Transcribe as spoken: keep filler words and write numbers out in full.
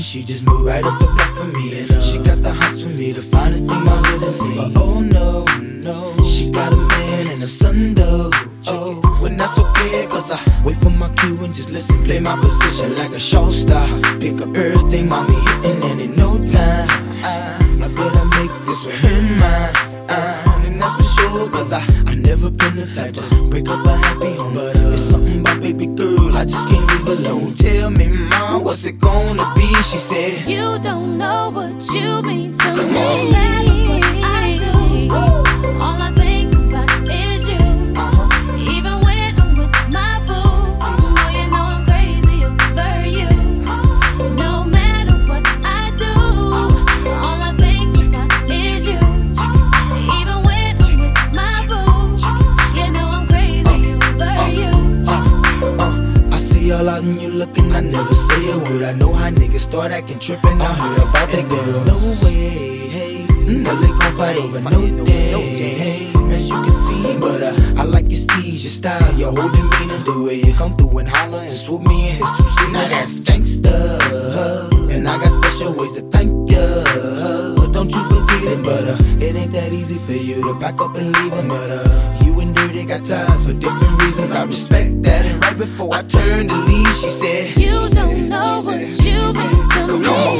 she just moved right up the block for me. And uh, she got the hots for me, the finest thing my hood has seen. But oh no, no, she got a man and a son though. Oh, well that's okay, cause I wait for my cue and just listen, play my position like a show star. Pick up everything, mommy hitting, and in no time I, I better make this with her mine. uh, And that's for sure, cause I, I never been the type to break up a happy home. But uh, it's something about baby girl, I just can't leave alone. Tell me, mom, what's it gonna be? She said, you don't know what you mean to come me. on. No matter what I do, all I think about is you. Even when I'm with my boo, oh, you know I'm crazy over you. No matter what I do, all I think about is you. Even when I'm with my boo, you know I'm crazy over you. Uh, uh, I see all out and you looking, I never say a word. I know how niggas start acting trippin'. I heard about that girl. No way, hey, no they gon' fight over no day, hey, as you can see. But uh, I like your steez, your style, your whole demeanor, the way you come through and holler and swoop me in his two seat. Now that's gangsta, and I got special ways to thank ya. But don't you forget it, but uh, it ain't that easy for you to back up and leave him. But uh, you and Dirty got ties for different reasons. I respect that. And right before I turned to leave, she said, You she don't said, know she what said, you she said, mean to come me. on.